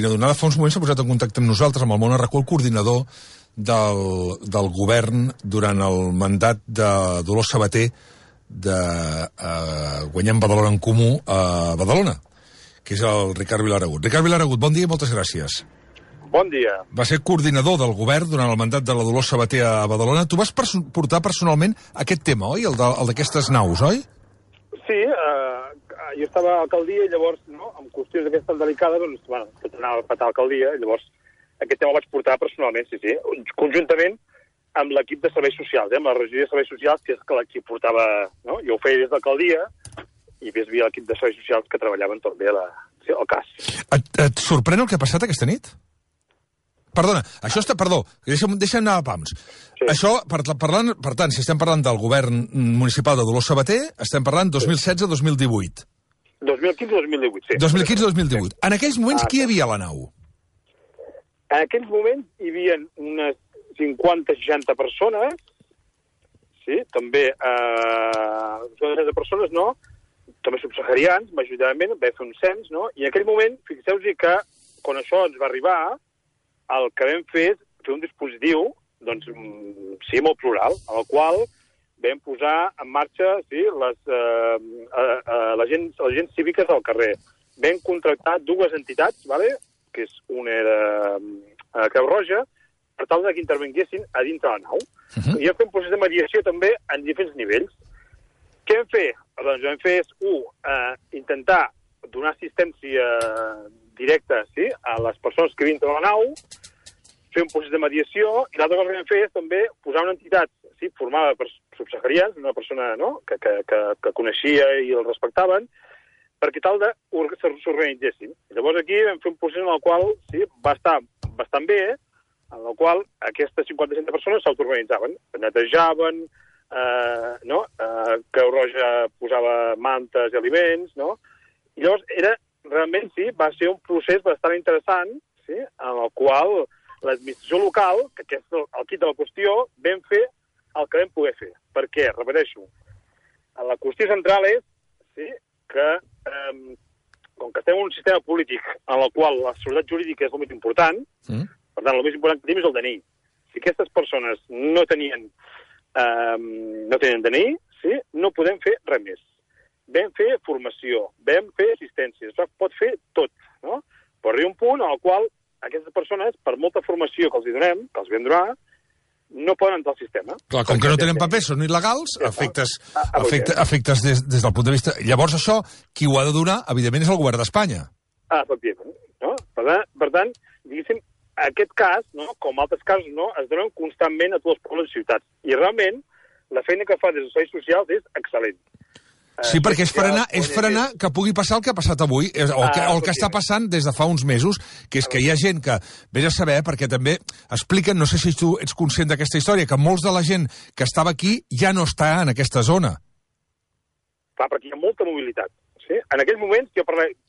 Donada fa uns moments s'ha posat en contacte amb nosaltres, amb el Món Arracó, el coordinador del govern durant el mandat de Dolors Sabater de Guanyem Badalona en Comú a Badalona, que és el Ricard Vilaragut. Ricard Vilaragut, bon dia i moltes gràcies. Bon dia. Va ser coordinador del govern durant el mandat de la Dolors Sabater a Badalona. Tu vas portar personalment aquest tema, oi? El d'aquestes naus, oi? Sí, jo estava a l'alcaldia i llavors, no, amb qüestions d'aquestes delicades, doncs, bueno, tot anava a patar a l'alcaldia, llavors aquest tema el vaig portar personalment, sí, conjuntament amb l'equip de serveis socials, amb la regió de serveis socials, que és que l'equip portava, no? Jo ho feia des de l'alcaldia i hi havia l'equip de serveis socials que treballaven també al cas. Et sorprèn el que ha passat aquesta nit? Perdona, això està... Perdó, deixa'm anar a pams. Sí. Això, per tant, si estem parlant del govern municipal de Dolors Sabater, estem parlant 2016-2018. 2015-2018, sí. 2015-2018. En aquells moments, qui hi havia a la nau? En aquells moments hi havia unes 50-60 persones, sí, també 60 persones, no? També subsaharians, majoritàriament, vam fer un cens, no? I en aquell moment, fixeu-vos que, quan això ens va arribar, el que vam fer és fer un dispositiu, doncs, sí, molt plural, en el qual vam posar en marxa, sí, les agents cíviques del carrer. Vam contractar dues entitats, ¿vale? Que és una era Creu Roja, per tal que intervinguessin a dintre la nau. I vam fer un procés de mediació també en diferents nivells. Què vam fer? Doncs vam fer intentar donar assistència directa, sí, a les persones que vinen a la nau, fer un procés de mediació, i l'altra cosa que vam fer és també posar una entitat, sí, formada per subsaharians, una persona, no?, que coneixia i el respectaven, perquè tal de s'organitzessin. Llavors aquí vam fer un procés en el qual, sí, va estar bastant bé, en el qual aquestes 50-60 persones s'autoorganitzaven, netejaven, no? Creu Roja posava mantes i aliments, no? I llavors realment, sí, va ser un procés bastant interessant, sí, en el qual l'administració local, que és el quid de la qüestió, vam fer el que vam poder fer. Per què? Repeteixo, la qüestió central és, sí, que com que estem en un sistema polític en el qual la seguretat jurídica és el més important, per tant, el més important que tenim és el DNI. Si aquestes persones no tenien DNI, sí, no podem fer res més. Vam fer formació, vam fer assistència, es pot fer tot, no? Però arriba un punt en el qual aquestes persones, per molta formació que els donem, que els vam donar, no poden entrar al sistema. Clar, com que no tenen papers, són il·legals, afectes des del punt de vista... Llavors això, qui ho ha de donar, evidentment, és el govern d'Espanya. Efectivament. No? Per tant, diguéssim, aquest cas, no, com altres casos, no, es donen constantment a tots els pobles i ciutats. I realment, la feina que fa des dels serveis socials és excel·lent. Sí, perquè és frenar que pugui passar el que ha passat avui, o el que està passant des de fa uns mesos, que és que hi ha gent que, vés a saber, perquè també expliquen, no sé si tu ets conscient d'aquesta història, que molts de la gent que estava aquí ja no està en aquesta zona. Clar, perquè hi ha molta mobilitat. Sí? En aquells moments, jo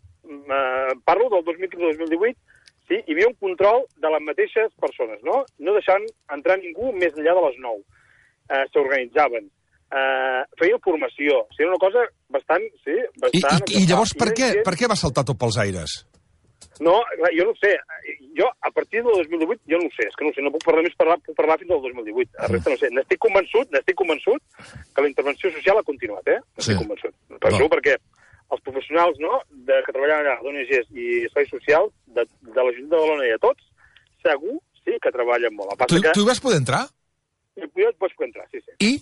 parlo del 2015-2018, sí, hi havia un control de les mateixes persones, no? No deixant entrar ningú més enllà de les 9. S'organitzaven. Feien formació. O sigui, era una cosa bastant... Sí, bastant I llavors per què va saltar tot pels aires? No, jo no ho sé. Jo, a partir del 2018, jo no ho sé. És que no ho sé, no puc parlar més, puc parlar fins al 2018. La resta no sé. N'estic convençut que la intervenció social ha continuat, N'estic convençut. Per això, perquè els professionals, no?, que treballen allà, d'ONGs i serveis socials, de l'Ajuntament de Badalona i a tots, segur, sí, que treballen molt. Tu hi vas poder entrar? Jo vaig poder entrar, sí. I?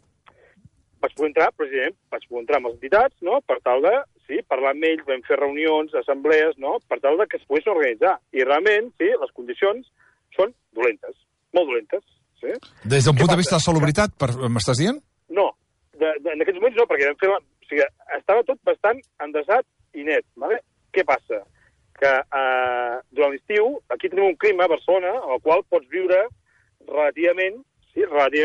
Vaig poder entrar, president, amb les entitats, no?, per tal de, sí, parlar amb ells, vam fer reunions, assemblees, no?, per tal de que es poguessin organitzar. I realment, sí, les condicions són dolentes, molt dolentes, sí. Des d'un punt de vista de salubritat, m'estàs dient? No, en aquests moments no, perquè vam fer... O sigui, estava tot bastant endreçat i net, ¿vale? Què passa? Que durant l'estiu, aquí tenim un clima a Barcelona, en el qual pots viure relativament, sí,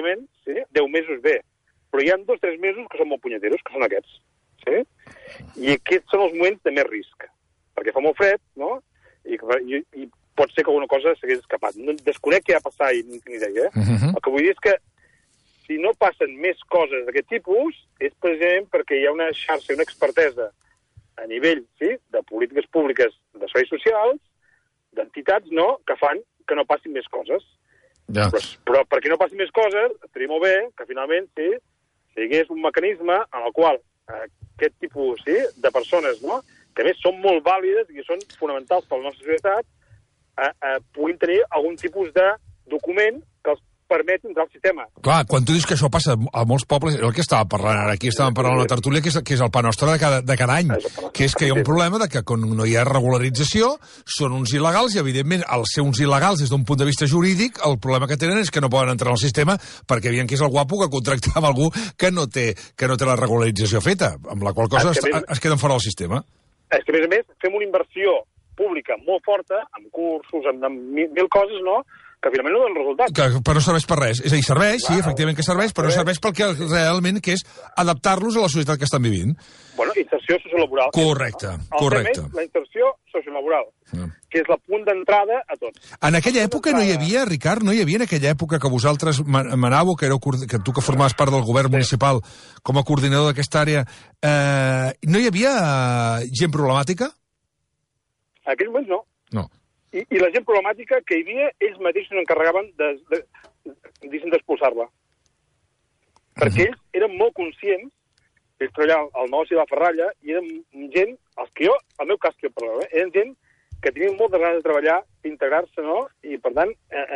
10 mesos bé. Però hi ha 2 o 3 mesos que són molt punyeteros, que són aquests. Sí? I aquests són els moments de més risc. Perquè fa molt fred, no? I pot ser que alguna cosa s'hagués escapat. No, desconec què va passar i no tinc ni idea. El que vull dir és que si no passen més coses d'aquest tipus és precisament perquè hi ha una xarxa, una expertesa a nivell, sí, de polítiques públiques de serveis socials entitats, no?, que fan que no passin més coses. Ja. Però perquè no passin més coses, estaria molt bé que finalment si hi hagués un mecanisme en el qual aquest tipus de persones, no?, que a més són molt vàlides i que són fonamentals per la nostra societat, puguin tenir algun tipus de document que els permeti entrar al sistema. Clar, quan tu dius que això passa a molts pobles, és el que estàvem parlant ara, aquí estàvem parlant a la tertúlia, que és el pa nostre de cada any, que és que hi ha un problema de que quan no hi ha regularització són uns il·legals i, evidentment, al ser uns il·legals des d'un punt de vista jurídic, el problema que tenen és que no poden entrar al sistema perquè veien que és el guapo que contractava algú que no té la regularització feta, amb la qual cosa es queden fora del sistema. És que, a més, fem una inversió pública molt forta, amb cursos, amb mil coses, no?, que finalment no donen resultats. Però no serveix per res. És a dir, serveix, sí, efectivament que serveix, però no serveix pel que realment que és adaptar-los a la societat que estan vivint. Bueno, inserció sociolaboral. Correcte, correcte. La inserció sociolaboral, que és la punt d'entrada a tot. En aquella època no hi havia, Ricard, no hi havia en aquella època que vosaltres manàveu, que tu que formaves part del govern municipal com a coordinador d'aquesta àrea, no hi havia gent problemàtica? En aquells moments no. No. I la gent problemàtica que hi havia, ells mateixos s'encarregaven d'expulsar-la. Perquè ells eren molt conscients, ells treballaven al negoci de la ferralla, i eren gent, el meu cas que jo parlava, eren gent que tenien moltes ganes de treballar, d'integrar-se, no? I, per tant,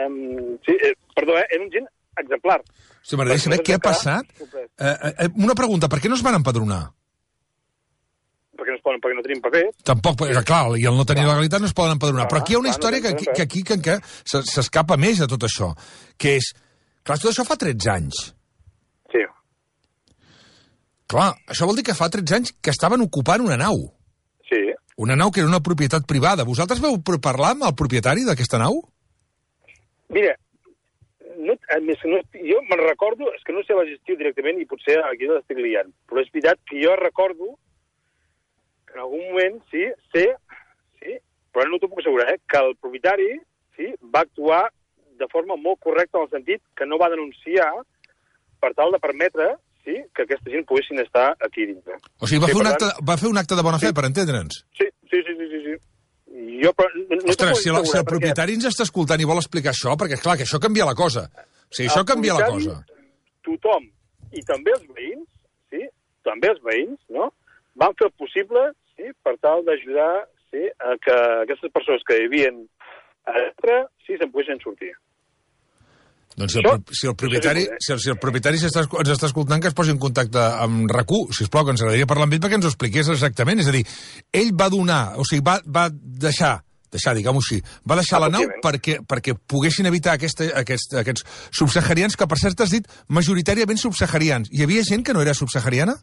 eren gent exemplar. Sí, m'agradaria saber què ha passat. Una pregunta, per què no es van empadronar? Perquè no tenim papers. Tampoc, perquè, clar, i el no tenir legalitat no es poden empadronar. Però aquí hi ha una història que aquí s'escapa més de tot això, que és... Clar, tot això fa 13 anys. Sí. Clar, això vol dir que fa 13 anys que estaven ocupant una nau. Sí. Una nau que era una propietat privada. Vosaltres vau parlar amb el propietari d'aquesta nau? Mira, jo me'n recordo, és que no sé la gestió directament i potser aquí no l'estic liant, però és veritat que jo recordo en algun moment, sí, però no t'ho puc assegurar, que el propietari va actuar de forma molt correcta en el sentit que no va denunciar per tal de permetre que aquesta gent poguessin estar aquí dintre. O sigui, va fer un acte de bona fe, per entendre'ns? Sí. Jo, ostres, si el propietari ens està escoltant i vol explicar això, perquè, clar, que això canvia la cosa. O sigui, això canvia la cosa. Tothom, i també els veïns, no?, van fer el possible per tal d'ajudar a que aquestes persones que vivien a dintre se'n poguessin sortir. Doncs si el propietari ens està escoltant, que es posi en contacte amb RAC1, sisplau, que ens agradaria parlar amb ell perquè ens ho expliqués exactament. És a dir, ell va donar, o sigui, va deixar, diguem-ho així, va deixar la nau perquè poguessin evitar aquests subsaharians, que per cert has dit majoritàriament subsaharians. Hi havia gent que no era subsahariana?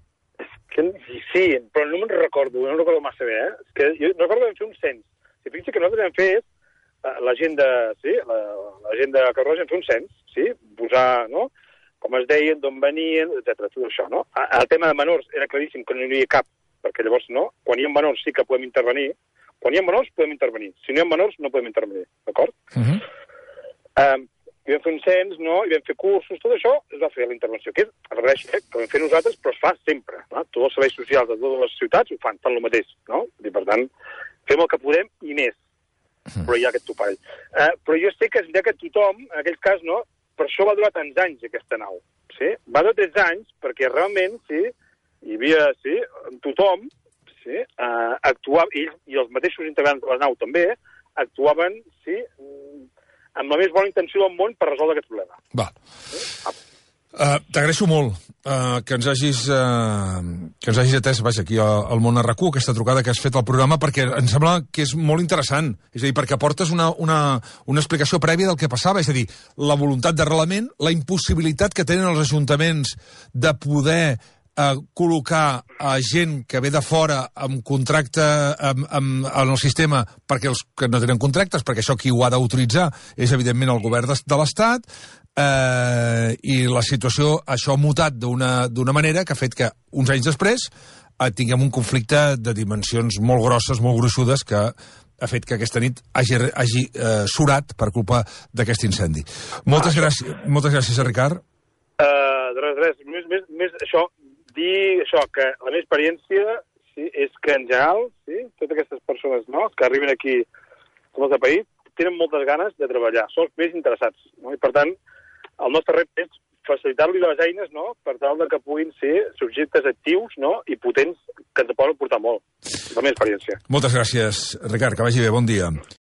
Sí, però no me'n recordo, massa bé, És que jo recordo que vam fer un cens. Si fixi que nosaltres vam fer la gent de Carroja vam fer un cens, posar, no?, com es deien, d'on venien, etc. Tot això, no? El tema de menors era claríssim que no hi havia cap, perquè llavors no, quan hi ha menors sí que podem intervenir, quan hi ha menors podem intervenir, si no hi ha menors no podem intervenir, d'acord? I vam fer un cens, no?, i vam fer cursos, tot això es va fer la intervenció, que és, que vam fer nosaltres, però es fa sempre, no? Tots els serveis socials de totes les ciutats ho fan el mateix, no? I, per tant, fem el que podem i més, però hi ha aquest topall. Però jo sé que és veritat que tothom, en aquell cas, no?, per això va durar tants anys, aquesta nau, Va durar 13 anys, perquè realment, hi havia, tothom, actuava, i els mateixos integrants de la nau també, actuaven, amb la més bona intenció del món per resoldre aquest problema. Va. T'agraeixo molt que ens hagis atès, vaja, aquí al Món RAC1, aquesta trucada que has fet al programa, perquè em sembla que és molt interessant. És a dir, perquè aportes una explicació prèvia del que passava. És a dir, la voluntat d'arrelament, la impossibilitat que tenen els ajuntaments de poder col·locar gent que ve de fora amb contracte en el sistema, perquè els que no tenen contractes, perquè això qui ho ha d'autoritzar és evidentment el govern de l'Estat, i la situació, això ha mutat d'una manera que ha fet que uns anys després tinguem un conflicte de dimensions molt grosses, molt gruixudes, que ha fet que aquesta nit hagi surat per culpa d'aquest incendi. Moltes gràcies, Ricard. Res, més això, dir això, que la meva experiència és que en general, totes aquestes persones, no?, que arriben aquí com els de país, tenen moltes ganes de treballar, són els més interessats, no? I per tant, el nostre repte és facilitar-li les eines, no?, per tal de que puguin ser subjectes actius, no?, i potents, que ens poden portar molt. És la meva experiència. Moltes gràcies, Ricard, que vagi bé, bon dia.